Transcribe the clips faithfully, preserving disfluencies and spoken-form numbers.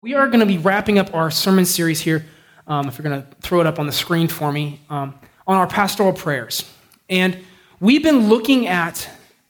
We are going to be wrapping up our sermon series here, um, if you're going to throw it up on the screen for me, um, on our pastoral prayers. And we've been looking at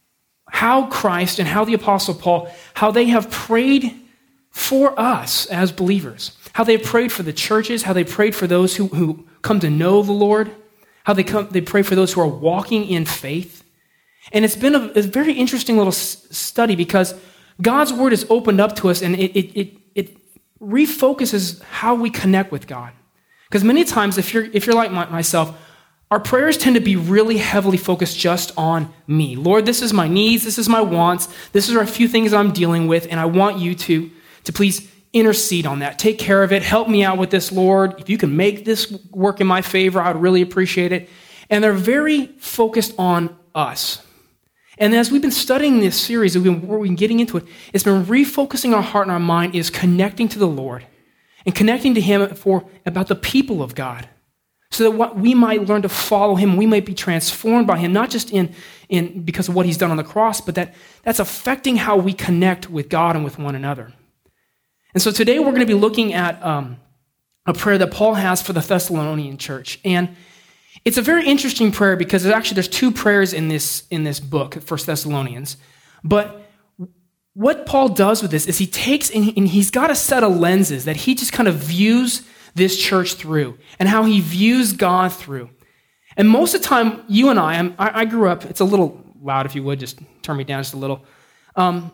how Christ and how the Apostle Paul, how they have prayed for us as believers, how they prayed for the churches, how they prayed for those who, who come to know the Lord, how they come, they pray for those who are walking in faith. And it's been a, a very interesting little s- study because God's word is opened up to us, and it it it, it refocuses how we connect with God. Because many times, if you're if you're like my, myself, our prayers tend to be really heavily focused just on me. Lord, this is my needs, this is my wants, this is a few things I'm dealing with, and I want you to, to please intercede on that. Take care of it. Help me out with this, Lord. If you can make this work in my favor, I would really appreciate it. And they're very focused on us. And as we've been studying this series, we've been, we've been getting into it, it's been refocusing our heart and our mind is connecting to the Lord and connecting to Him for about the people of God, so that what we might learn to follow Him, we might be transformed by Him, not just in, in because of what He's done on the cross, but that that's affecting how we connect with God and with one another. And so today we're going to be looking at um, a prayer that Paul has for the Thessalonian church. And it's a very interesting prayer because actually there's two prayers in this in this book, First Thessalonians. But what Paul does with this is he takes and, he, and he's got a set of lenses that he just kind of views this church through and how he views God through. And most of the time, you and I, I'm, I, I grew up, it's a little loud if you would, just turn me down just a little. Um,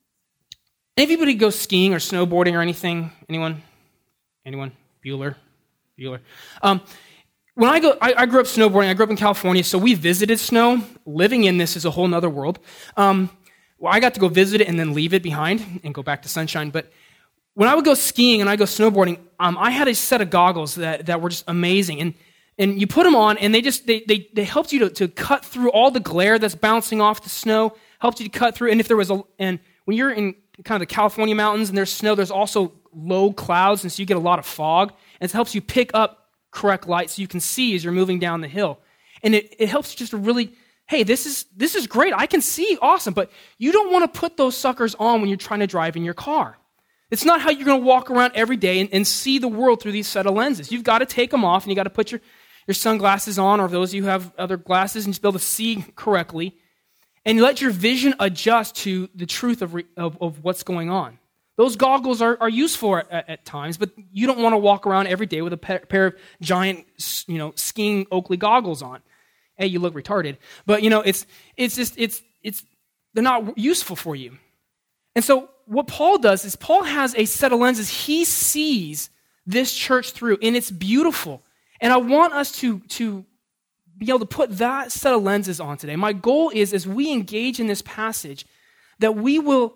anybody go skiing or snowboarding or anything? Anyone? Anyone? Bueller? Bueller. Um, When I go, I, I grew up snowboarding. I grew up in California, so we visited snow. Living in this is a whole nother world. Um, well, I got to go visit it and then leave it behind and go back to sunshine. But when I would go skiing and I go snowboarding, um, I had a set of goggles that, that were just amazing. And and you put them on, and they just they they, they helped you to, to cut through all the glare that's bouncing off the snow. Helped you to cut through. And if there was a and when you're in kind of the California mountains and there's snow, there's also low clouds, and so you get a lot of fog. And it helps you pick up correct light so you can see as you're moving down the hill. And it, it helps just to really, hey, this is this is great. I can see, awesome. But you don't want to put those suckers on when you're trying to drive in your car. It's not how you're going to walk around every day and, and see the world through these set of lenses. You've got to take them off, and you got to put your, your sunglasses on, or those of you who have other glasses, and just be able to see correctly. And you let your vision adjust to the truth of, of, of what's going on. Those goggles are, are useful at, at times, but you don't want to walk around every day with a pair, pair of giant, you know, skiing Oakley goggles on. Hey, you look retarded, but you know, it's it's just it's it's they're not useful for you. And so, what Paul does is Paul has a set of lenses he sees this church through, and it's beautiful. And I want us to to be able to put that set of lenses on today. My goal is, as we engage in this passage, that we will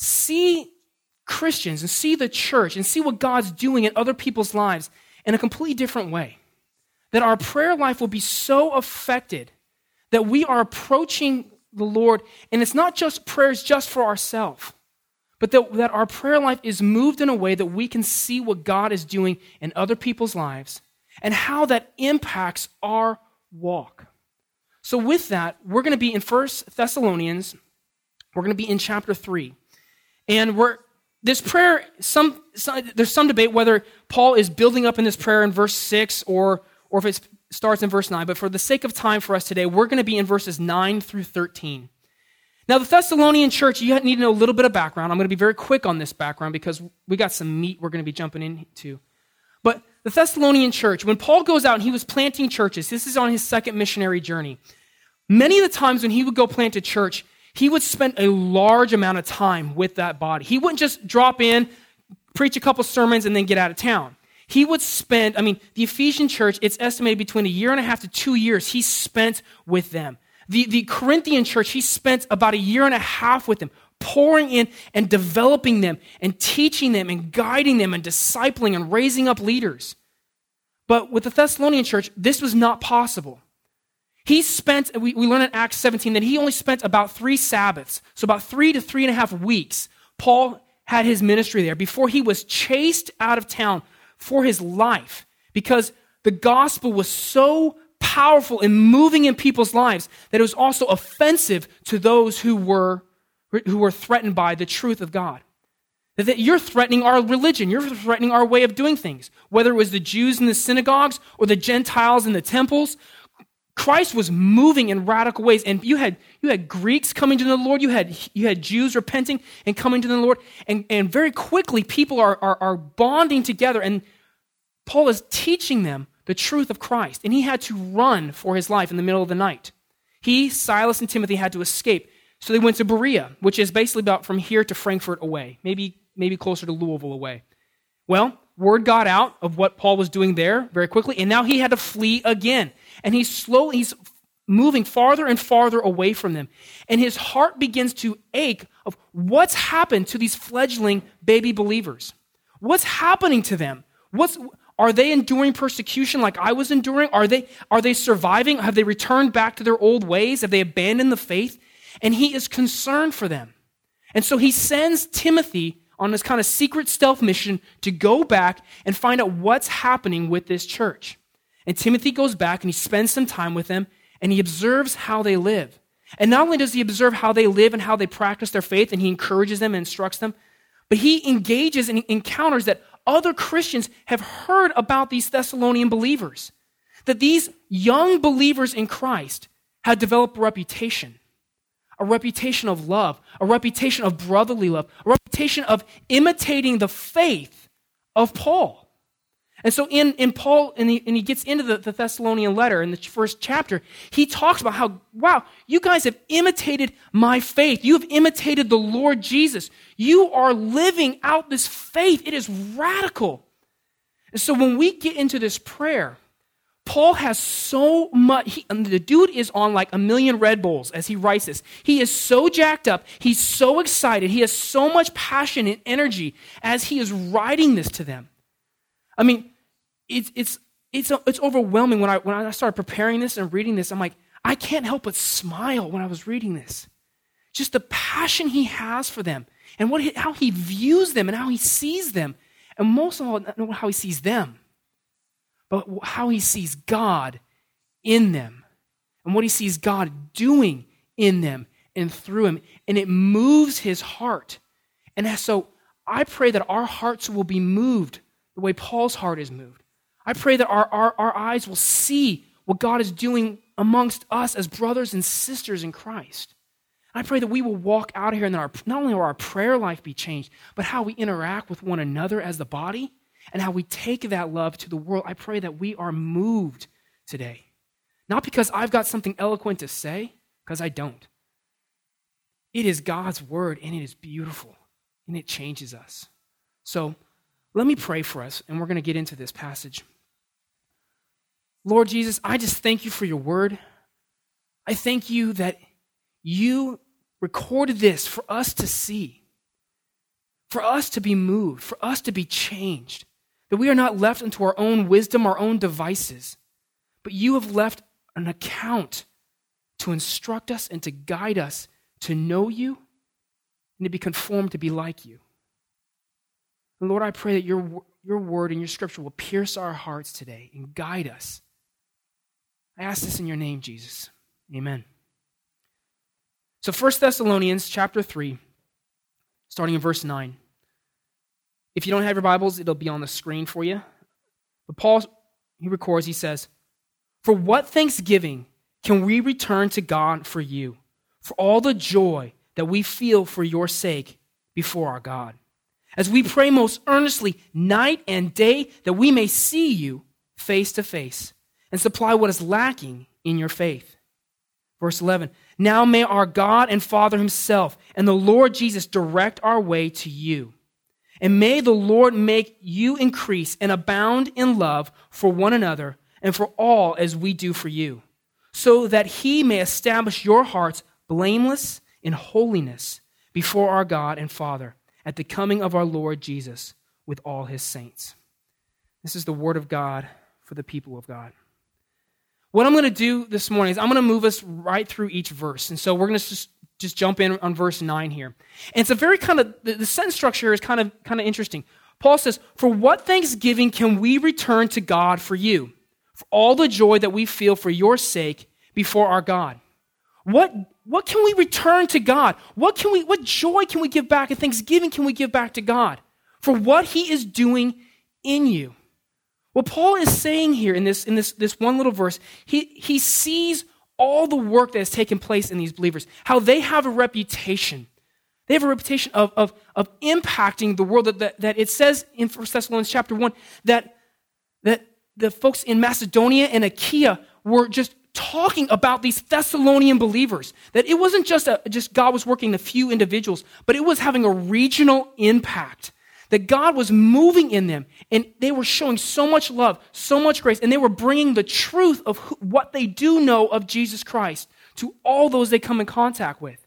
see Christians and see the church and see what God's doing in other people's lives in a completely different way. That our prayer life will be so affected that we are approaching the Lord, and it's not just prayers just for ourselves, but that, that our prayer life is moved in a way that we can see what God is doing in other people's lives and how that impacts our walk. So with that, we're going to be in First Thessalonians. We're going to be in chapter three. And we're This prayer, some, some there's some debate whether Paul is building up in this prayer in verse six or, or if it starts in verse nine. But for the sake of time for us today, we're going to be in verses nine through thirteen. Now, the Thessalonian church, you need to know a little bit of background. I'm going to be very quick on this background because we got some meat we're going to be jumping into. But the Thessalonian church, when Paul goes out and he was planting churches, this is on his second missionary journey. Many of the times when he would go plant a church, he would spend a large amount of time with that body. He wouldn't just drop in, preach a couple sermons, and then get out of town. He would spend, I mean, the Ephesian church, it's estimated between a year and a half to two years he spent with them. The, the Corinthian church, he spent about a year and a half with them, pouring in and developing them and teaching them and guiding them and discipling and raising up leaders. But with the Thessalonian church, this was not possible. He spent, we, we learn in Acts seventeen that he only spent about three Sabbaths, so about three to three and a half weeks, Paul had his ministry there before he was chased out of town for his life because the gospel was so powerful and moving in people's lives that it was also offensive to those who were, who were threatened by the truth of God. That, that you're threatening our religion. You're threatening our way of doing things. Whether it was the Jews in the synagogues or the Gentiles in the temples, Christ was moving in radical ways. And you had you had Greeks coming to the Lord. You had you had Jews repenting and coming to the Lord. And, and very quickly, people are, are, are bonding together. And Paul is teaching them the truth of Christ. And he had to run for his life in the middle of the night. He, Silas, and Timothy had to escape. So they went to Berea, which is basically about from here to Frankfurt away, maybe, maybe closer to Louisville away. Well, word got out of what Paul was doing there very quickly, and now he had to flee again. And he's slowly, he's moving farther and farther away from them. And his heart begins to ache of what's happened to these fledgling baby believers. What's happening to them? What's Are they enduring persecution like I was enduring? Are they, are they surviving? Have they returned back to their old ways? Have they abandoned the faith? And he is concerned for them. And so he sends Timothy on this kind of secret stealth mission to go back and find out what's happening with this church. And Timothy goes back and he spends some time with them and he observes how they live. And not only does he observe how they live and how they practice their faith, and he encourages them and instructs them, but he engages and encounters that other Christians have heard about these Thessalonian believers. That these young believers in Christ had developed a reputation. A reputation of love, a reputation of brotherly love, a reputation of imitating the faith of Paul. And so in, in Paul, and he, and he gets into the, the Thessalonian letter in the first chapter, he talks about how, wow, you guys have imitated my faith. You have imitated the Lord Jesus. You are living out this faith. It is radical. And so when we get into this prayer, Paul has so much, he, the dude is on like a million Red Bulls as he writes this. He is so jacked up. He's so excited. He has so much passion and energy as he is writing this to them. I mean, it's it's it's it's overwhelming. When I when I started preparing this and reading this, I'm like, I can't help but smile when I was reading this. Just the passion he has for them and what he, how he views them and how he sees them, and most of all, not how he sees them, but how he sees God in them and what he sees God doing in them and through him. And it moves his heart. And so I pray that our hearts will be moved the way Paul's heart is moved. I pray that our, our, our eyes will see what God is doing amongst us as brothers and sisters in Christ. I pray that we will walk out of here and that our, not only will our prayer life be changed, but how we interact with one another as the body, and how we take that love to the world. I pray that we are moved today. Not because I've got something eloquent to say, because I don't. It is God's word, and it is beautiful, and it changes us. So let me pray for us, and we're going to get into this passage. Lord Jesus, I just thank you for your word. I thank you that you recorded this for us to see, for us to be moved, for us to be changed. That we are not left unto our own wisdom, our own devices, but you have left an account to instruct us and to guide us to know you and to be conformed to be like you. And Lord, I pray that your, your word and your scripture will pierce our hearts today and guide us. I ask this in your name, Jesus. Amen. So First Thessalonians chapter three, starting in verse nine. If you don't have your Bibles, it'll be on the screen for you. But Paul, he records, he says, "For what thanksgiving can we return to God for you, for all the joy that we feel for your sake before our God, as we pray most earnestly night and day that we may see you face to face and supply what is lacking in your faith." Verse eleven, "Now may our God and Father himself and the Lord Jesus direct our way to you. And may the Lord make you increase and abound in love for one another and for all as we do for you, so that he may establish your hearts blameless in holiness before our God and Father at the coming of our Lord Jesus with all his saints." This is the word of God for the people of God. What I'm going to do this morning is I'm going to move us right through each verse. And so we're going to just Just jump in on verse nine here. And it's a very kind of, the, the sentence structure here is kind of, kind of interesting. Paul says, "For what thanksgiving can we return to God for you, for all the joy that we feel for your sake before our God?" What, what can we return to God? What can we, what joy can we give back and thanksgiving can we give back to God for what he is doing in you? What Paul is saying here in this, in this, this one little verse, he, he sees all the work that has taken place in these believers, how they have a reputation. They have a reputation of, of, of impacting the world, that, that, that it says in First Thessalonians chapter one that, that the folks in Macedonia and Achaia were just talking about these Thessalonian believers, that it wasn't just, a, just God was working a few individuals, but it was having a regional impact, that God was moving in them, and they were showing so much love, so much grace, and they were bringing the truth of who, what they do know of Jesus Christ to all those they come in contact with.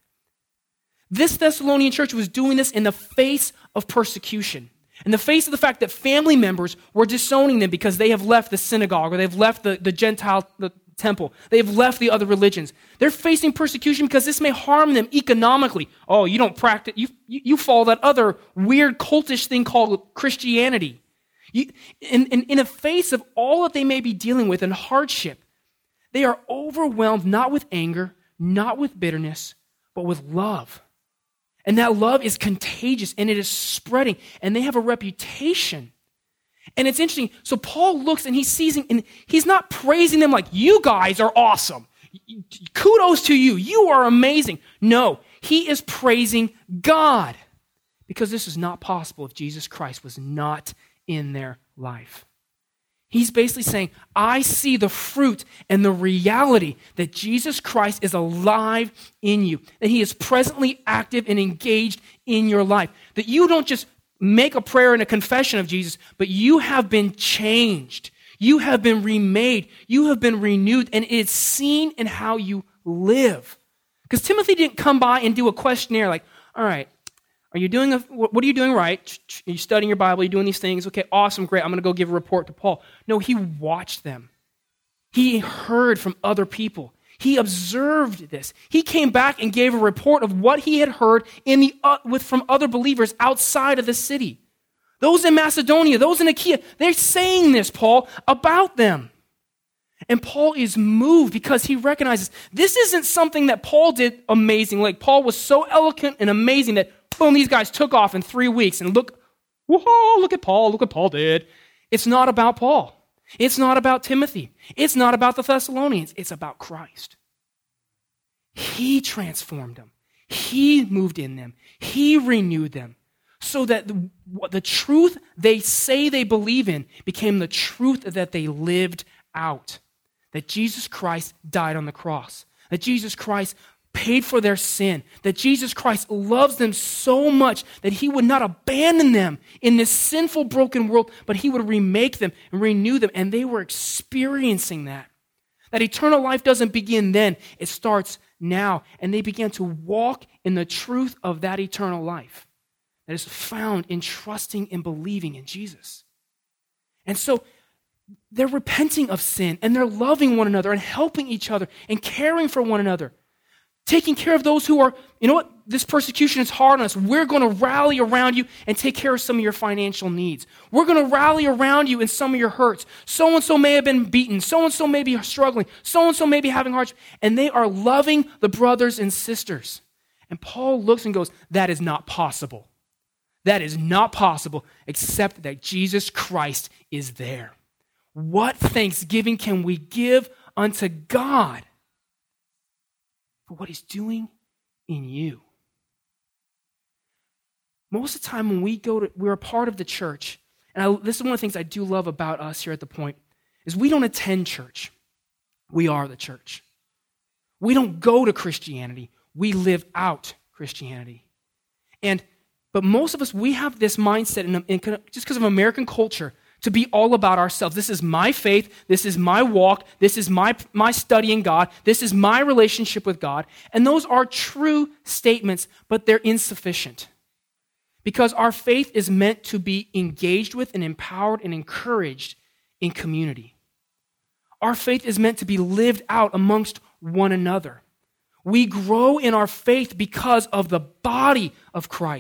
This Thessalonian church was doing this in the face of persecution, in the face of the fact that family members were disowning them because they have left the synagogue or they've left the, the Gentile the temple. They've left the other religions. They're facing persecution because this may harm them economically. Oh, you don't practice, you, you, you follow that other weird cultish thing called Christianity. You, in, in, in the face of all that they may be dealing with and hardship, they are overwhelmed not with anger, not with bitterness, but with love. And that love is contagious and it is spreading, and they have a reputation. And it's interesting. So Paul looks and he sees him, and he's not praising them like, you guys are awesome. Kudos to you. You are amazing. No, he is praising God, because this is not possible if Jesus Christ was not in their life. He's basically saying, I see the fruit and the reality that Jesus Christ is alive in you, that he is presently active and engaged in your life, that you don't just make a prayer and a confession of Jesus, but you have been changed. You have been remade. You have been renewed, and it's seen in how you live. Because Timothy didn't come by and do a questionnaire like, all right, are you doing, a, what are you doing right? Are you studying your Bible? Are you doing these things? Okay, awesome, great. I'm going to go give a report to Paul. No, he watched them. He heard from other people. He observed this. He came back and gave a report of what he had heard in the uh, with from other believers outside of the city. Those in Macedonia, those in Achaia, they're saying this, Paul, about them. And Paul is moved because he recognizes this isn't something that Paul did amazing. Like Paul was so eloquent and amazing that, boom, these guys took off in three weeks. And look, whoa, look at Paul, look what Paul did. It's not about Paul. It's not about Timothy. It's not about the Thessalonians. It's about Christ. He transformed them. He moved in them. He renewed them so that the, the truth they say they believe in became the truth that they lived out. That Jesus Christ died on the cross. That Jesus Christ paid for their sin, that Jesus Christ loves them so much that he would not abandon them in this sinful, broken world, but he would remake them and renew them, and they were experiencing that. That eternal life doesn't begin then, it starts now, and they began to walk in the truth of that eternal life that is found in trusting and believing in Jesus. And so they're repenting of sin, and they're loving one another and helping each other and caring for one another. Taking care of those who are, you know what, this persecution is hard on us. We're going to rally around you and take care of some of your financial needs. We're going to rally around you in some of your hurts. So-and-so may have been beaten. So-and-so may be struggling. So-and-so may be having hardship. And they are loving the brothers and sisters. And Paul looks and goes, that is not possible. That is not possible except that Jesus Christ is there. What thanksgiving can we give unto God for what he's doing in you? Most of the time when we go to, we're a part of the church, and I, this is one of the things I do love about us here at The Point, is we don't attend church. We are the church. We don't go to Christianity. We live out Christianity. And, but most of us, we have this mindset, in, in, just because of American culture, to be all about ourselves. This is my faith. This is my walk. This is my, my study in God. This is my relationship with God. And those are true statements, but they're insufficient. Because our faith is meant to be engaged with and empowered and encouraged in community. Our faith is meant to be lived out amongst one another. We grow in our faith because of the body of Christ.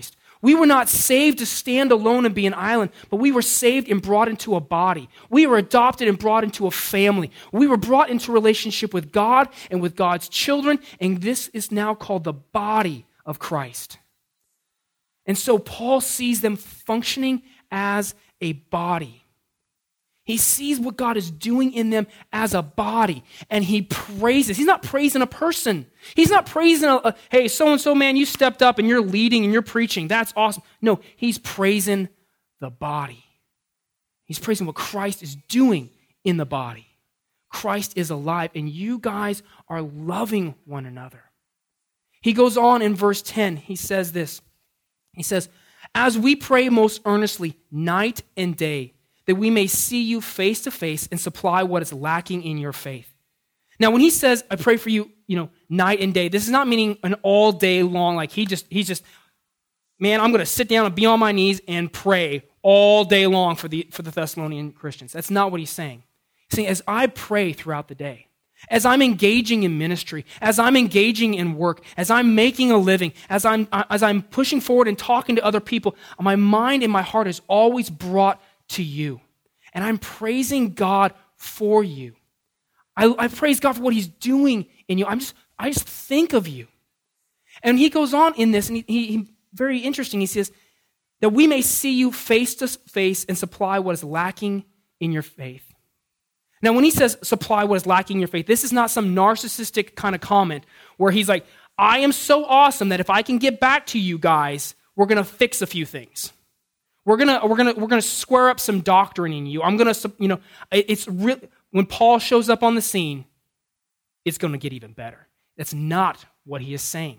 We were not saved to stand alone and be an island, but we were saved and brought into a body. We were adopted and brought into a family. We were brought into a relationship with God and with God's children, and this is now called the body of Christ. And so Paul sees them functioning as a body. He sees what God is doing in them as a body, and he praises. He's not praising a person. He's not praising, a, a hey, so-and-so, man, you stepped up and you're leading and you're preaching. That's awesome. No, he's praising the body. He's praising what Christ is doing in the body. Christ is alive, and you guys are loving one another. He goes on in verse ten. He says this. He says, as we pray most earnestly night and day, that we may see you face to face and supply what is lacking in your faith. Now, when he says, I pray for you, you know, night and day, this is not meaning an all day long, like he just, he's just, man, I'm going to sit down and be on my knees and pray all day long for the, for the Thessalonian Christians. That's not what he's saying. He's saying, as I pray throughout the day, as I'm engaging in ministry, as I'm engaging in work, as I'm making a living, as I'm, as I'm pushing forward and talking to other people, my mind and my heart is always brought to you. And I'm praising God for you. I, I praise God for what he's doing in you. I'm just, I just think of you. And he goes on in this, and he, he, he very interesting. He says, that we may see you face to face and supply what is lacking in your faith. Now, when he says supply what is lacking in your faith, this is not some narcissistic kind of comment where he's like, I am so awesome that if I can get back to you guys, we're going to fix a few things. We're gonna we're gonna we're gonna square up some doctrine in you. I'm gonna you know it's real. When Paul shows up on the scene, it's gonna get even better. That's not what he is saying.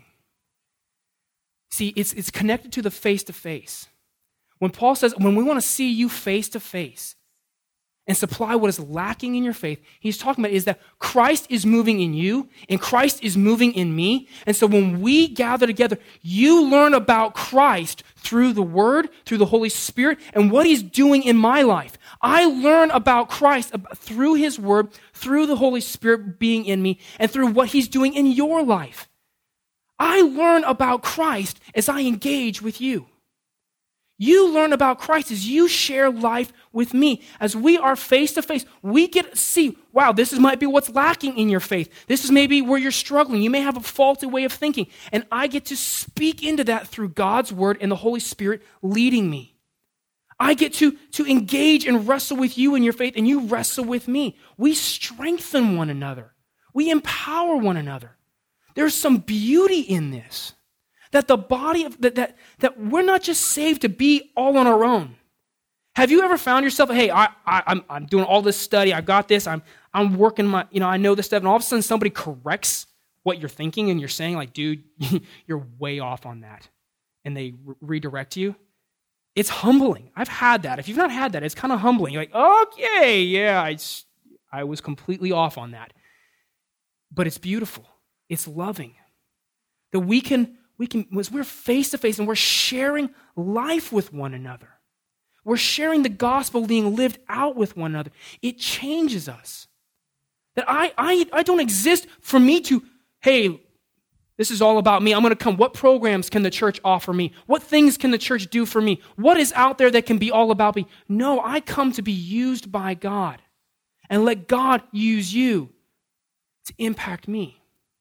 See, it's it's connected to the face to face. When Paul says, when we want to see you face to face and supply what is lacking in your faith, he's talking about is that Christ is moving in you and Christ is moving in me. And so when we gather together, you learn about Christ through the Word, through the Holy Spirit, and what he's doing in my life. I learn about Christ through his Word, through the Holy Spirit being in me, and through what he's doing in your life. I learn about Christ as I engage with you. You learn about Christ as you share life with me. As we are face to face, we get to see, wow, this is, might be what's lacking in your faith. This is maybe where you're struggling. You may have a faulty way of thinking. And I get to speak into that through God's Word and the Holy Spirit leading me. I get to, to engage and wrestle with you in your faith, and you wrestle with me. We strengthen one another. We empower one another. There's some beauty in this. That the body of that, that that we're not just saved to be all on our own. Have you ever found yourself, hey, I, I I'm I'm doing all this study, I've got this, I'm I'm working my, you know, I know this stuff, and all of a sudden somebody corrects what you're thinking, and you're saying, like, dude, you're way off on that, and they re- redirect you. It's humbling. I've had that. If you've not had that, it's kind of humbling. You're like, okay, yeah, I I was completely off on that, but it's beautiful. It's loving. That we can. We can, as we're face to face and we're sharing life with one another. We're sharing the gospel being lived out with one another. It changes us. That I, I, I don't exist for me to, hey, this is all about me. I'm going to come. What programs can the church offer me? What things can the church do for me? What is out there that can be all about me? No, I come to be used by God and let God use you to impact me.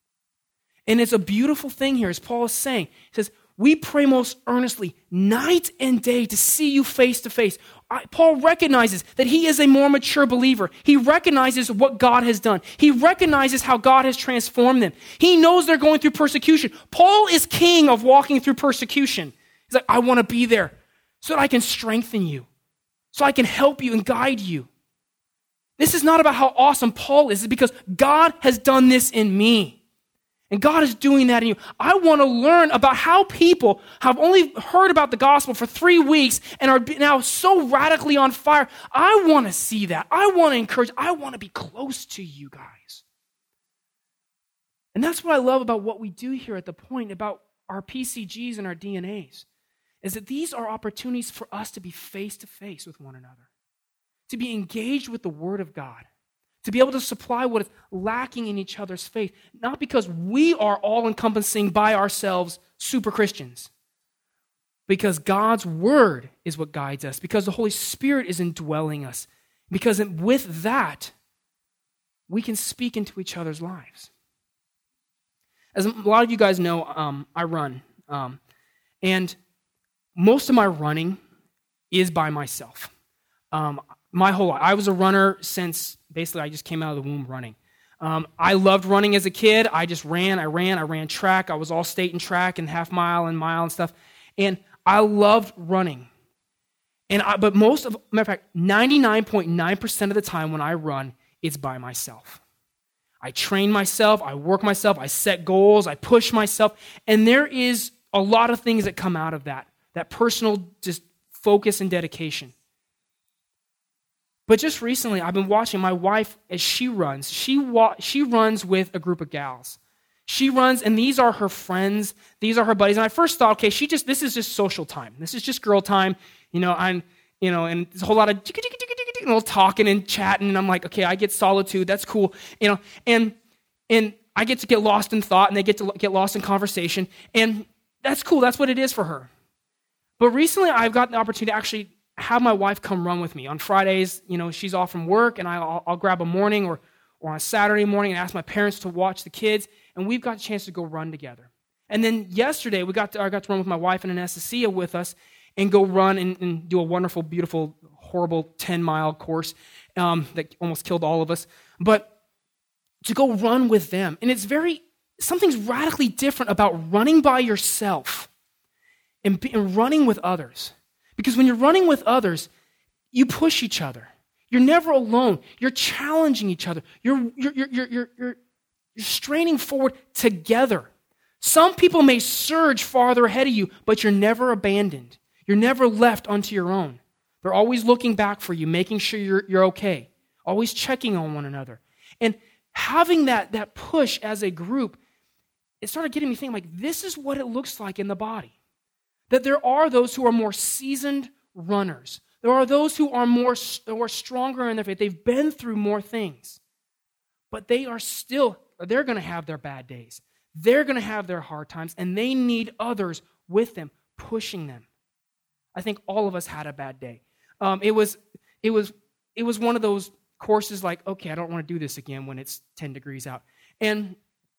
And it's a beautiful thing here, as Paul is saying. He says, we pray most earnestly night and day to see you face to face. I, Paul recognizes that he is a more mature believer. He recognizes what God has done. He recognizes how God has transformed them. He knows they're going through persecution. Paul is king of walking through persecution. He's like, I want to be there so that I can strengthen you, so I can help you and guide you. This is not about how awesome Paul is. It's because God has done this in me. And God is doing that in you. I want to learn about how people have only heard about the gospel for three weeks and are now so radically on fire. I want to see that. I want to encourage. I want to be close to you guys. And that's what I love about what we do here at The Point, about our P C Gs and our D N As, is that these are opportunities for us to be face to face with one another, to be engaged with the Word of God, to be able to supply what is lacking in each other's faith, not because we are all-encompassing by ourselves super Christians, because God's word is what guides us, because the Holy Spirit is indwelling us, because with that, we can speak into each other's lives. As a lot of you guys know, um, I run, um, and most of my running is by myself. Um, my whole life, I was a runner since basically I just came out of the womb running. Um, I loved running as a kid. I just ran, I ran, I ran track. I was all state in track and half mile and mile and stuff. And I loved running. And I, but most of, matter of fact, ninety-nine point nine percent of the time when I run, it's by myself. I train myself, I work myself, I set goals, I push myself, and there is a lot of things that come out of that, that personal just focus and dedication. But just recently, I've been watching my wife as she runs. She wa- she runs with a group of gals. She runs, and these are her friends. These are her buddies. And I first thought, okay, she just this is just social time. This is just girl time. You know, I'm, you know, and there's a whole lot of you know, talking and chatting. And I'm like, okay, I get solitude. That's cool. You know, and and I get to get lost in thought, and they get to get lost in conversation, and that's cool. That's what it is for her. But recently, I've gotten the opportunity to actually have my wife come run with me. On Fridays, you know, she's off from work, and I'll, I'll grab a morning or, or on a Saturday morning and ask my parents to watch the kids, and we've got a chance to go run together. And then yesterday, we got to, I got to run with my wife and Anastasia with us and go run and, and do a wonderful, beautiful, horrible ten-mile course um, that almost killed all of us. But to go run with them, and it's very, something's radically different about running by yourself and, be, and running with others. Because when you're running with others, you push each other. You're never alone. You're challenging each other. You're, you're, you're, you're, you're, you're straining forward together. Some people may surge farther ahead of you, but you're never abandoned. You're never left onto your own. They're always looking back for you, making sure you're, you're okay, always checking on one another. And having that, that push as a group, it started getting me thinking, like, this is what it looks like in the body. That there are those who are more seasoned runners. There are those who are more, who are stronger in their faith. They've been through more things. But they are still, they're going to have their bad days. They're going to have their hard times, and they need others with them, pushing them. I think all of us had a bad day. Um, it was, it was, it was one of those courses like, okay, I don't want to do this again when it's ten degrees out. And,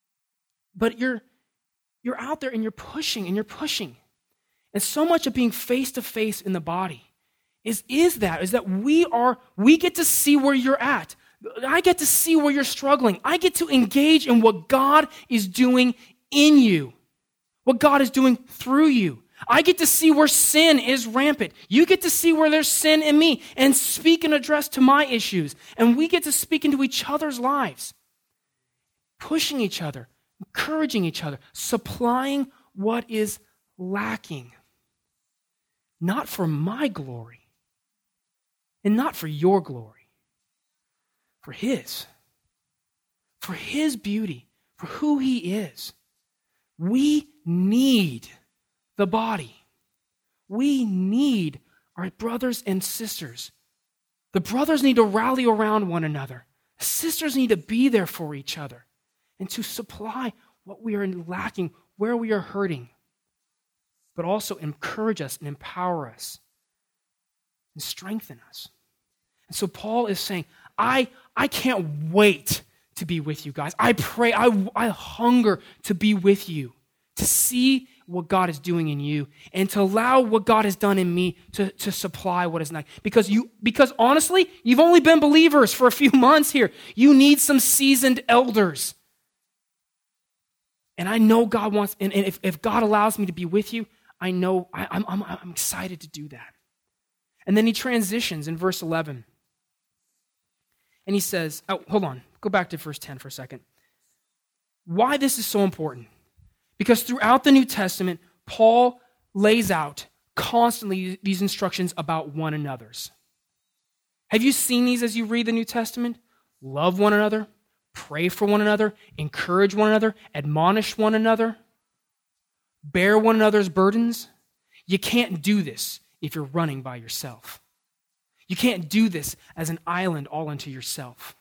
but you're, you're out there and you're pushing and you're pushing. And so much of being face-to-face in the body is, is that, is that we are, we get to see where you're at. I get to see where you're struggling. I get to engage in what God is doing in you, what God is doing through you. I get to see where sin is rampant. You get to see where there's sin in me and speak and address to my issues. And we get to speak into each other's lives, pushing each other, encouraging each other, supplying what is lacking. Not for my glory, and not for your glory, for His, for His beauty, for who He is. We need the body. We need our brothers and sisters. The brothers need to rally around one another. The sisters need to be there for each other and to supply what we are lacking, where we are hurting, but also encourage us and empower us and strengthen us. And so Paul is saying, I, I can't wait to be with you guys. I pray, I, I hunger to be with you, to see what God is doing in you, and to allow what God has done in me to, to supply what is not. Because you, because honestly, you've only been believers for a few months here. You need some seasoned elders. And I know God wants, and, and if, if God allows me to be with you, I know I, I'm, I'm, I'm excited to do that. And then he transitions in verse eleven. And he says, oh, hold on, go back to verse ten for a second. Why this is so important? Because throughout the New Testament, Paul lays out constantly these instructions about one another's. Have you seen these as you read the New Testament? Love one another, pray for one another, encourage one another, admonish one another, bear one another's burdens. You can't do this if you're running by yourself. You can't do this as an island all unto yourself.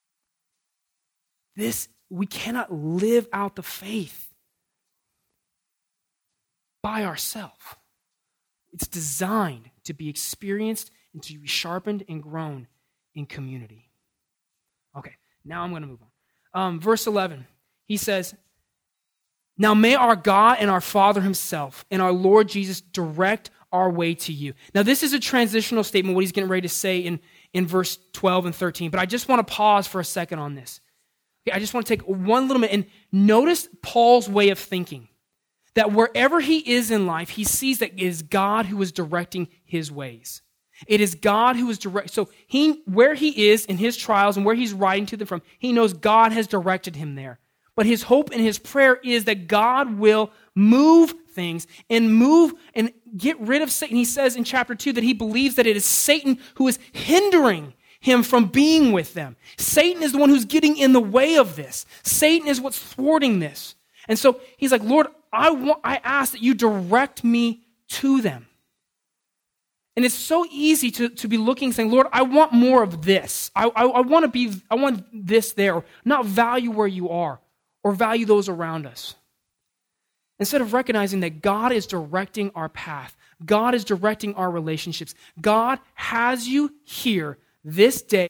This, we cannot live out the faith by ourselves. It's designed to be experienced and to be sharpened and grown in community. Okay, now I'm going to move on. Um, verse eleven, he says, now may our God and our Father himself and our Lord Jesus direct our way to you. Now this is a transitional statement, what he's getting ready to say in, in verse twelve and thirteen, but I just want to pause for a second on this. Okay, I just want to take one little minute and notice Paul's way of thinking. That wherever he is in life, he sees that it is God who is directing his ways. It is God who is direct. So he, where he is in his trials and where he's writing to them from, he knows God has directed him there. But his hope and his prayer is that God will move things and move and get rid of Satan. He says in chapter two that he believes that it is Satan who is hindering him from being with them. Satan is the one who's getting in the way of this. Satan is what's thwarting this. And so he's like, Lord, I want, I ask that you direct me to them. And it's so easy to, to be looking, saying, Lord, I want more of this. I, I, I want to be, I want this there. Not value where you are or value those around us. Instead of recognizing that God is directing our path. God is directing our relationships. God has you here this day.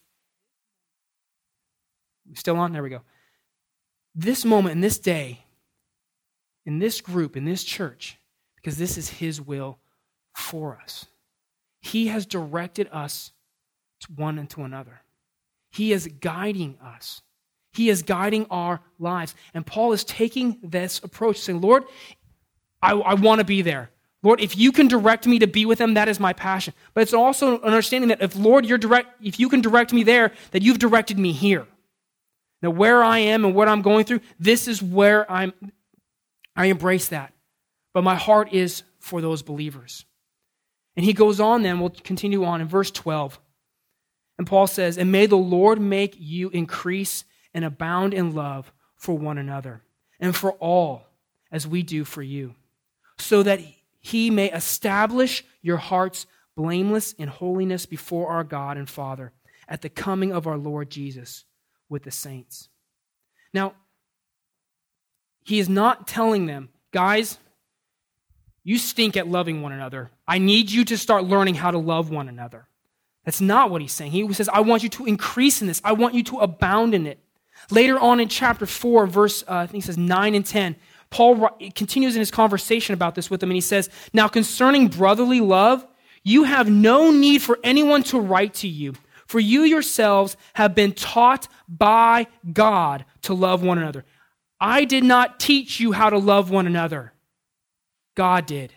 Still on? There we go. This moment and this day, in this group, in this church, because this is his will for us. He has directed us to one and to another. He is guiding us. He is guiding our lives. And Paul is taking this approach, saying, Lord, I, I want to be there. Lord, if you can direct me to be with them, that is my passion. But it's also an understanding that if, Lord, you're direct, if you can direct me there, that you've directed me here. Now, where I am and what I'm going through, this is where I'm I embrace that. But my heart is for those believers. And he goes on then, we'll continue on in verse twelve. And Paul says, and may the Lord make you increase and abound in love for one another and for all as we do for you, so that he may establish your hearts blameless in holiness before our God and Father at the coming of our Lord Jesus with the saints. Now, he is not telling them, guys, you stink at loving one another. I need you to start learning how to love one another. That's not what he's saying. He says, I want you to increase in this. I want you to abound in it. Later on in chapter four, verse, uh, I think he says nine and ten, Paul continues in his conversation about this with them, and he says, now concerning brotherly love, you have no need for anyone to write to you, for you yourselves have been taught by God to love one another. I did not teach you how to love one another. God did.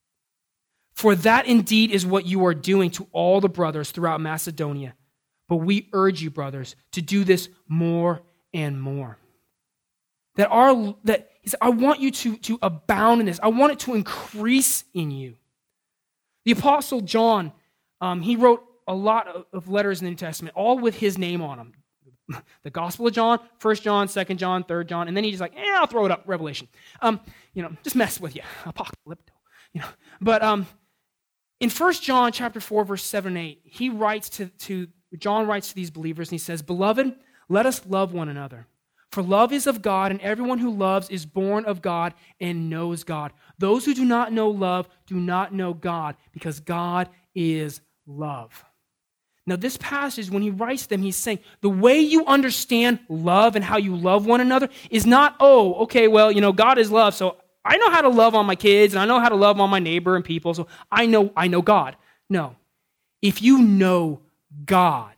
For that indeed is what you are doing to all the brothers throughout Macedonia. But we urge you, brothers, to do this more and more. That our that he said, I want you to, to abound in this. I want it to increase in you. The Apostle John, um, he wrote a lot of, of letters in the New Testament, all with his name on them. The Gospel of John, First John, Second John, Third John, and then he's just like, eh, I'll throw it up, Revelation. Um, you know, just mess with you, apocalypto. You know, but um, in First John chapter four, verse seven and eight, he writes to, to John writes to these believers, and he says, Beloved, let us love one another. For love is of God, and everyone who loves is born of God and knows God. Those who do not know love do not know God, because God is love. Now, this passage, when he writes them, he's saying the way you understand love and how you love one another is not, oh, okay, well, you know, God is love, so I know how to love on my kids, and I know how to love on my neighbor and people, so I know I know God. No. If you know God,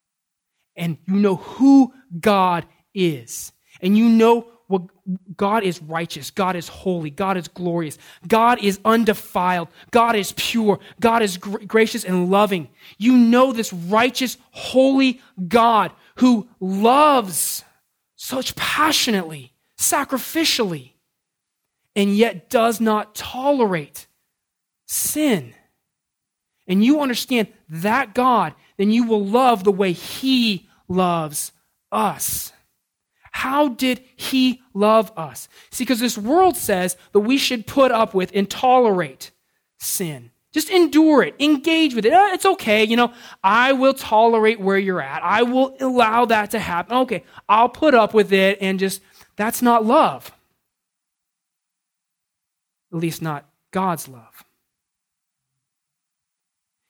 and you know who God is, and you know what God is righteous, God is holy, God is glorious, God is undefiled, God is pure, God is gr- gracious and loving. You know this righteous, holy God who loves such passionately, sacrificially, and yet does not tolerate sin. And you understand that God, then you will love the way he loves us. How did he love us? See, because this world says that we should put up with and tolerate sin. Just endure it. Engage with it. Uh, it's okay. You know, I will tolerate where you're at. I will allow that to happen. Okay, I'll put up with it and just, that's not love. At least not God's love.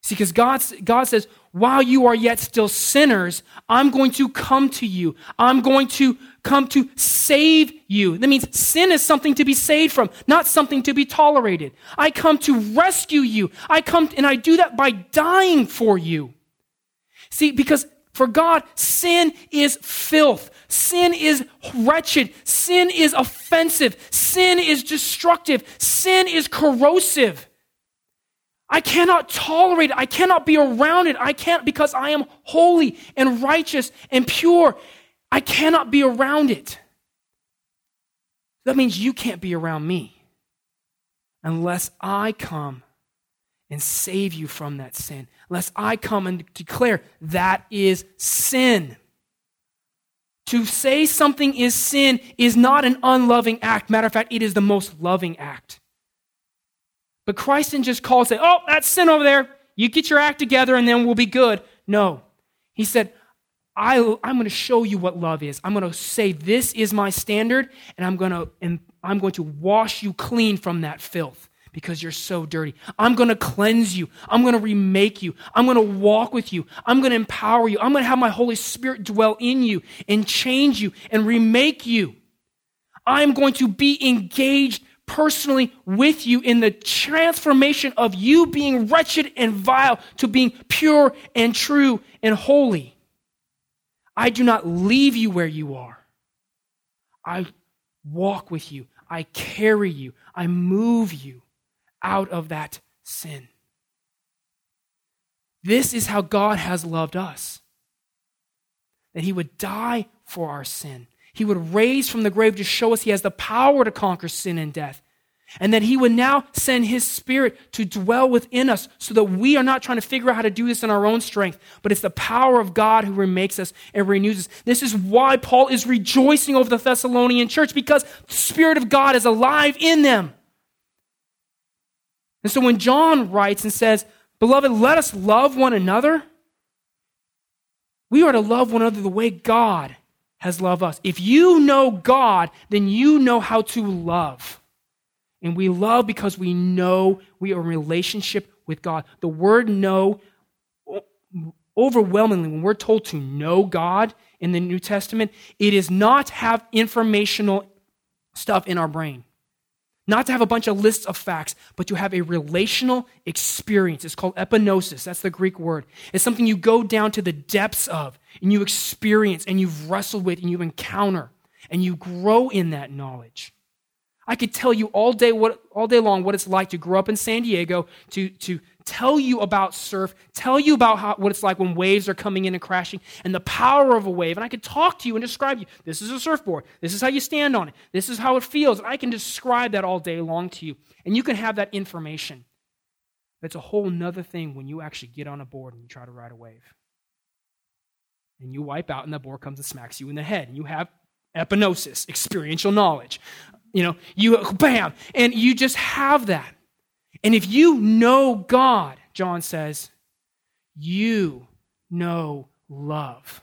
See, because God, God says, while you are yet still sinners, I'm going to come to you. I'm going to come to save you. That means sin is something to be saved from, not something to be tolerated. I come to rescue you. I come, and I do that by dying for you. See, because for God, sin is filth. Sin is wretched. Sin is offensive. Sin is destructive. Sin is corrosive. I cannot tolerate it. I cannot be around it. I can't because I am holy and righteous and pure. I cannot be around it. That means you can't be around me unless I come and save you from that sin. Unless I come and declare that is sin. To say something is sin is not an unloving act. Matter of fact, it is the most loving act. But Christ didn't just call and say, oh, that's sin over there. You get your act together and then we'll be good. No. He said, I, I'm going to show you what love is. I'm going to say this is my standard, and I'm going to and I'm going to wash you clean from that filth because you're so dirty. I'm going to cleanse you. I'm going to remake you. I'm going to walk with you. I'm going to empower you. I'm going to have my Holy Spirit dwell in you and change you and remake you. I'm going to be engaged personally with you in the transformation of you being wretched and vile to being pure and true and holy. I do not leave you where you are. I walk with you. I carry you. I move you out of that sin. This is how God has loved us. That he would die for our sin. He would raise from the grave to show us he has the power to conquer sin and death. And that he would now send his Spirit to dwell within us so that we are not trying to figure out how to do this in our own strength, but it's the power of God who remakes us and renews us. This is why Paul is rejoicing over the Thessalonian church, because the Spirit of God is alive in them. And so when John writes and says, beloved, let us love one another, we are to love one another the way God has loved us. If you know God, then you know how to love. And we love because we know we are in relationship with God. The word know, overwhelmingly, when we're told to know God in the New Testament, it is not have informational stuff in our brain. Not to have a bunch of lists of facts, but to have a relational experience. It's called epinosis. That's the Greek word. It's something you go down to the depths of, and you experience, and you've wrestled with, and you encounter, and you grow in that knowledge. I could tell you all day what all day long what it's like to grow up in San Diego, to, to tell you about surf, tell you about how, what it's like when waves are coming in and crashing, and the power of a wave. And I could talk to you and describe you. This is a surfboard. This is how you stand on it. This is how it feels. And I can describe that all day long to you. And you can have that information. But it's a whole nother thing when you actually get on a board and you try to ride a wave. And you wipe out and the board comes and smacks you in the head. And you have epinosis, experiential knowledge. You know, you, bam, and you just have that. And if you know God, John says, you know love.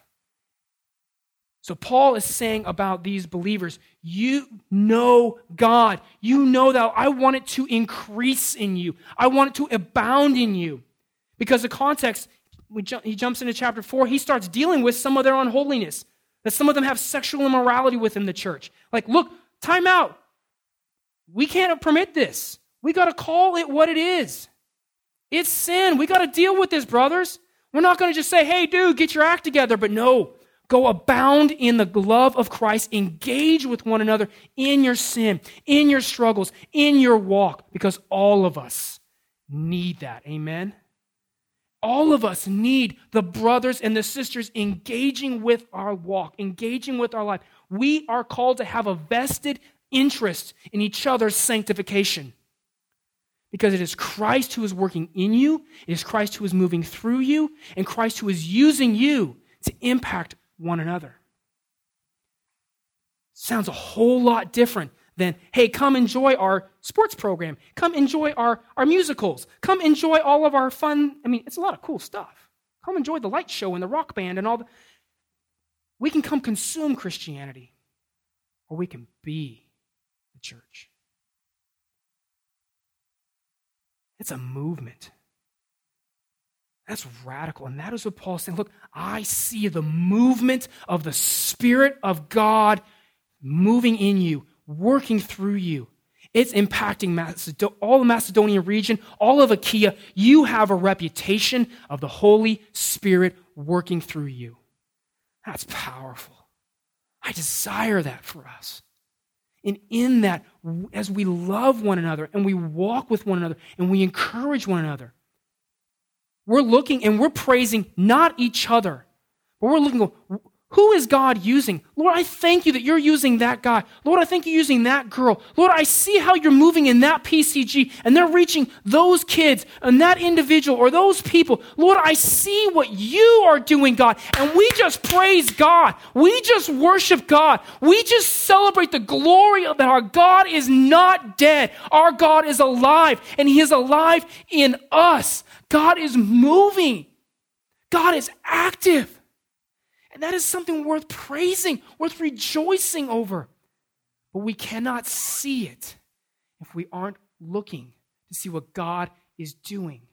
So Paul is saying about these believers, you know God. You know that I want it to increase in you. I want it to abound in you. Because the context, we jump, he jumps into chapter four, he starts dealing with some of their unholiness. That some of them have sexual immorality within the church. Like, look, time out. We can't permit this. We got to call it what it is. It's sin. We got to deal with this, brothers. We're not going to just say, hey, dude, get your act together. But no, go abound in the love of Christ. Engage with one another in your sin, in your struggles, in your walk, because all of us need that. Amen? All of us need the brothers and the sisters engaging with our walk, engaging with our life. We are called to have a vested interest in each other's sanctification. Because it is Christ who is working in you, it is Christ who is moving through you, and Christ who is using you to impact one another. Sounds a whole lot different than, hey, come enjoy our sports program. Come enjoy our, our musicals. Come enjoy all of our fun. I mean, it's a lot of cool stuff. Come enjoy the light show and the rock band and all the... We can come consume Christianity, or we can be the church. It's a movement. That's radical. And that is what Paul's saying. Look, I see the movement of the Spirit of God moving in you, working through you. It's impacting Macedo- all the Macedonian region, all of Achaia. You have a reputation of the Holy Spirit working through you. That's powerful. I desire that for us. And in that, as we love one another and we walk with one another and we encourage one another, we're looking and we're praising not each other, but we're looking, who is God using? Lord, I thank you that you're using that guy. Lord, I thank you using that girl. Lord, I see how you're moving in that P C G and they're reaching those kids and that individual or those people. Lord, I see what you are doing, God. And we just praise God. We just worship God. We just celebrate the glory of that our God is not dead. Our God is alive and he is alive in us. God is moving. God is active. And that is something worth praising, worth rejoicing over. But we cannot see it if we aren't looking to see what God is doing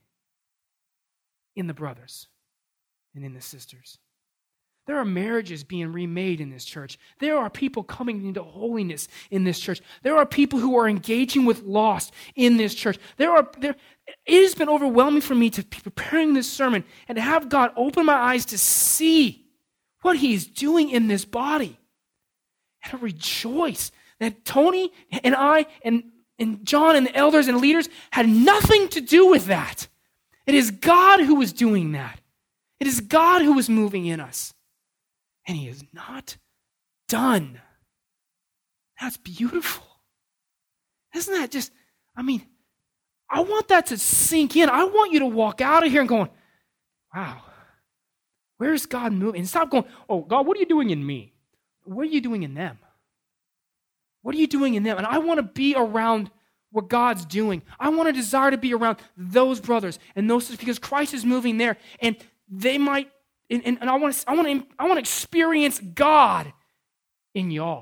in the brothers and in the sisters. There are marriages being remade in this church. There are people coming into holiness in this church. There are people who are engaging with lost in this church. There are there. It has been overwhelming for me to be preparing this sermon and to have God open my eyes to see what he's doing in this body. And to rejoice that Tony and I and, and John and the elders and leaders had nothing to do with that. It is God who was doing that. It is God who was moving in us. And he is not done. That's beautiful. Isn't that just, I mean, I want that to sink in. I want you to walk out of here and going, wow, where's God moving? And stop going, oh, God, what are you doing in me? What are you doing in them? What are you doing in them? And I want to be around what God's doing. I want to desire to be around those brothers and those sisters because Christ is moving there. And they might, and, and, and I want to, I want to, I want to experience God in y'all.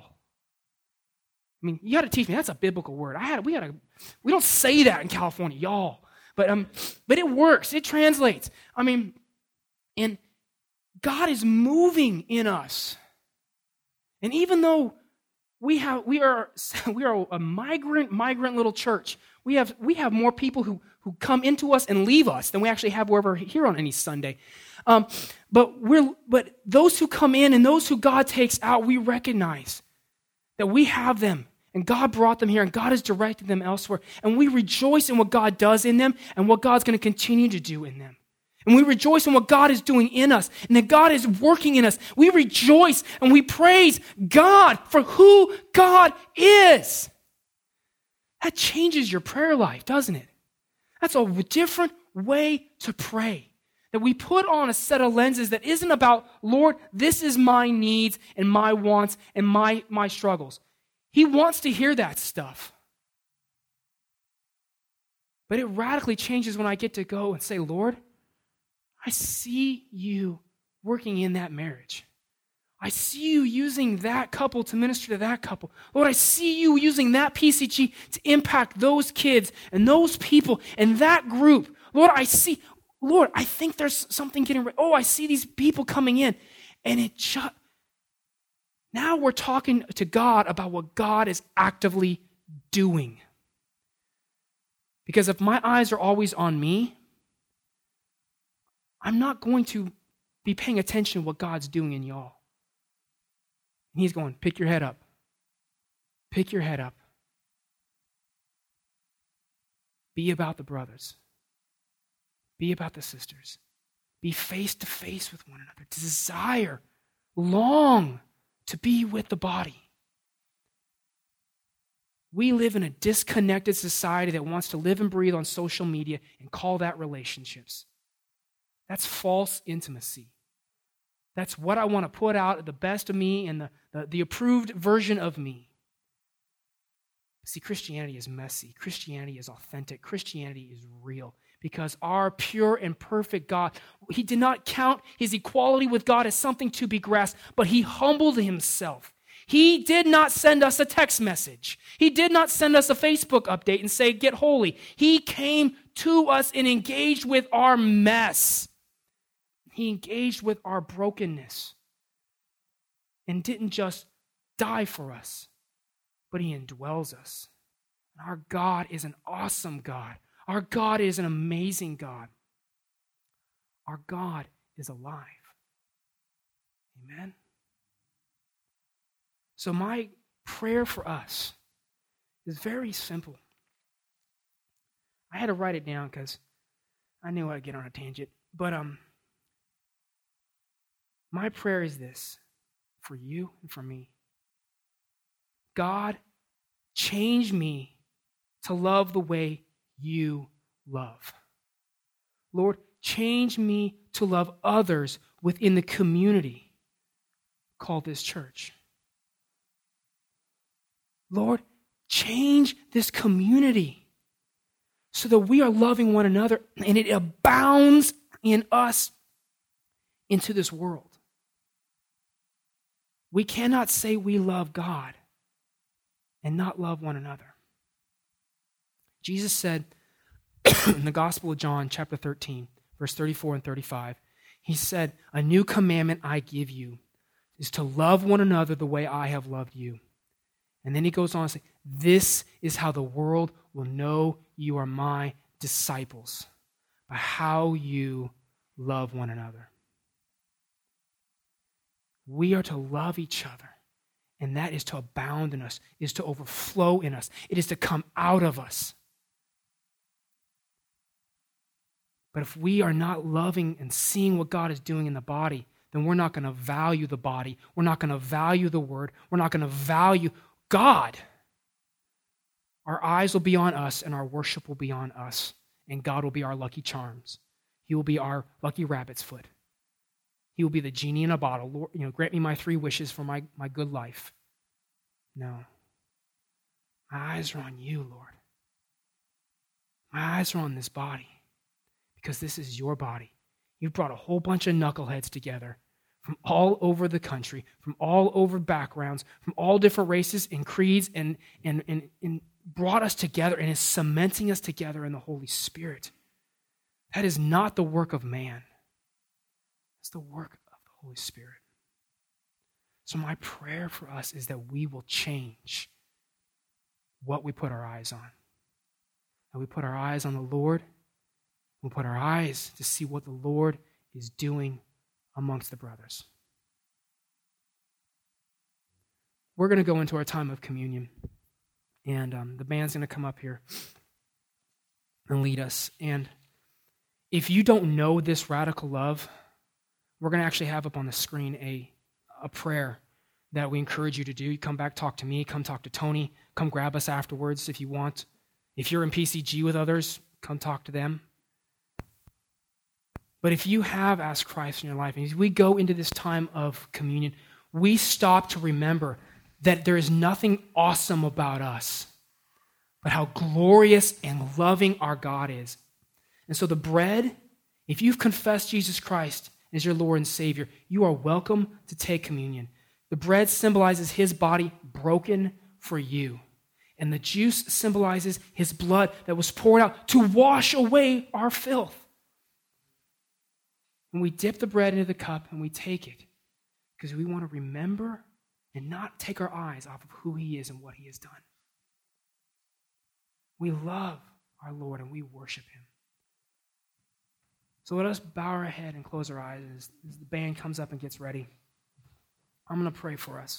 I mean, you got to teach me. That's a biblical word. I had, we had a, we don't say that in California, y'all. But um, but it works. It translates. I mean, and God is moving in us. And even though we have, we are, we are a migrant, migrant little church. We have, we have more people who who come into us and leave us than we actually have wherever here on any Sunday. Um, but we're, but those who come in and those who God takes out, we recognize that we have them and God brought them here and God has directed them elsewhere. And we rejoice in what God does in them and what God's going to continue to do in them. And we rejoice in what God is doing in us and that God is working in us. We rejoice and we praise God for who God is. That changes your prayer life, doesn't it? That's a different way to pray. That we put on a set of lenses that isn't about, Lord, this is my needs and my wants and my, my struggles. He wants to hear that stuff. But it radically changes when I get to go and say, Lord, I see you working in that marriage. I see you using that couple to minister to that couple. Lord, I see you using that P C G to impact those kids and those people and that group. Lord, I see, Lord, I think there's something getting ready. Oh, I see these people coming in. And it just, now we're talking to God about what God is actively doing. Because if my eyes are always on me, I'm not going to be paying attention to what God's doing in y'all. And he's going, pick your head up. Pick your head up. Be about the brothers. Be about the sisters. Be face to face with one another. Desire, long to be with the body. We live in a disconnected society that wants to live and breathe on social media and call that relationships. That's false intimacy. That's what I want to put out, the best of me and the, the, the approved version of me. See, Christianity is messy. Christianity is authentic. Christianity is real because our pure and perfect God, he did not count his equality with God as something to be grasped, but he humbled himself. He did not send us a text message. He did not send us a Facebook update and say, get holy. He came to us and engaged with our mess. He engaged with our brokenness and didn't just die for us, but he indwells us. Our God is an awesome God. Our God is an amazing God. Our God is alive. Amen? So my prayer for us is very simple. I had to write it down because I knew I'd get on a tangent. But um, my prayer is this for you and for me. God, change me to love the way you love. Lord, change me to love others within the community called this church. Lord, change this community so that we are loving one another and it abounds in us into this world. We cannot say we love God and not love one another. Jesus said in the Gospel of John, chapter thirteen, verse thirty-four and thirty-five, he said, "A new commandment I give you is to love one another the way I have loved you." And then he goes on to say, "This is how the world will know you are my disciples, by how you love one another." We are to love each other, and that is to abound in us, is to overflow in us. It is to come out of us. But if we are not loving and seeing what God is doing in the body, then we're not going to value the body. We're not going to value the word. We're not going to value God. Our eyes will be on us, and our worship will be on us, and God will be our lucky charms. He will be our lucky rabbit's foot. He will be the genie in a bottle. Lord, you know, grant me my three wishes for my, my good life. No. My eyes are on you, Lord. My eyes are on this body because this is your body. You've brought a whole bunch of knuckleheads together from all over the country, from all over backgrounds, from all different races and creeds, and, and, and, and brought us together and is cementing us together in the Holy Spirit. That is not the work of man. It's the work of the Holy Spirit. So my prayer for us is that we will change what we put our eyes on. That we put our eyes on the Lord. We put our eyes to see what the Lord is doing amongst the brothers. We're going to go into our time of communion. And um, the band's going to come up here and lead us. And if you don't know this radical love, we're going to actually have up on the screen a, a prayer that we encourage you to do. You come back, talk to me, come talk to Tony, come grab us afterwards if you want. If you're in P C G with others, come talk to them. But if you have asked Christ in your life, and as we go into this time of communion, we stop to remember that there is nothing awesome about us, but how glorious and loving our God is. And so the bread, if you've confessed Jesus Christ as your Lord and Savior, you are welcome to take communion. The bread symbolizes his body broken for you. And the juice symbolizes his blood that was poured out to wash away our filth. And we dip the bread into the cup and we take it because we want to remember and not take our eyes off of who he is and what he has done. We love our Lord and we worship him. So let us bow our head and close our eyes as, as the band comes up and gets ready. I'm going to pray for us.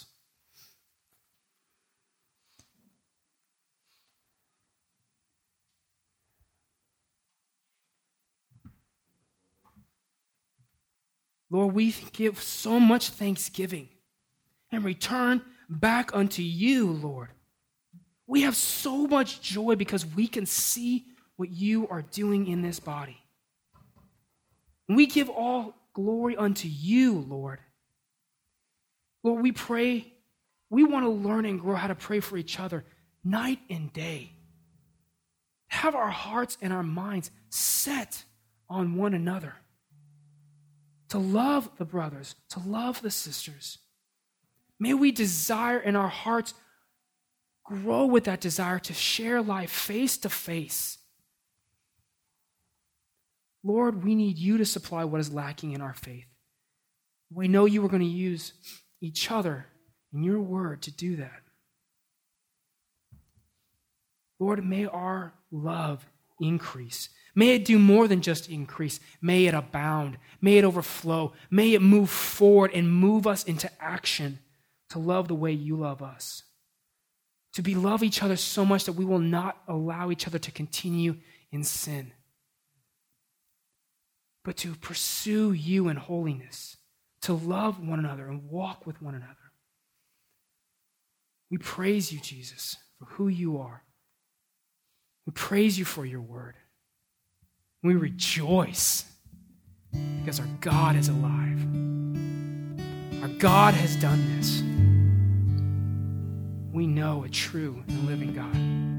Lord, we give so much thanksgiving and return back unto you, Lord. We have so much joy because we can see what you are doing in this body. We give all glory unto you, Lord. Lord, we pray, we want to learn and grow how to pray for each other night and day. Have our hearts and our minds set on one another. To love the brothers, to love the sisters. May we desire in our hearts, grow with that desire to share life face to face. Lord, we need you to supply what is lacking in our faith. We know you are going to use each other and your word to do that. Lord, may our love increase. May it do more than just increase. May it abound. May it overflow. May it move forward and move us into action to love the way you love us. To be love each other so much that we will not allow each other to continue in sin, but to pursue you in holiness, to love one another and walk with one another. We praise you, Jesus, for who you are. We praise you for your word. We rejoice because our God is alive. Our God has done this. We know a true and living God.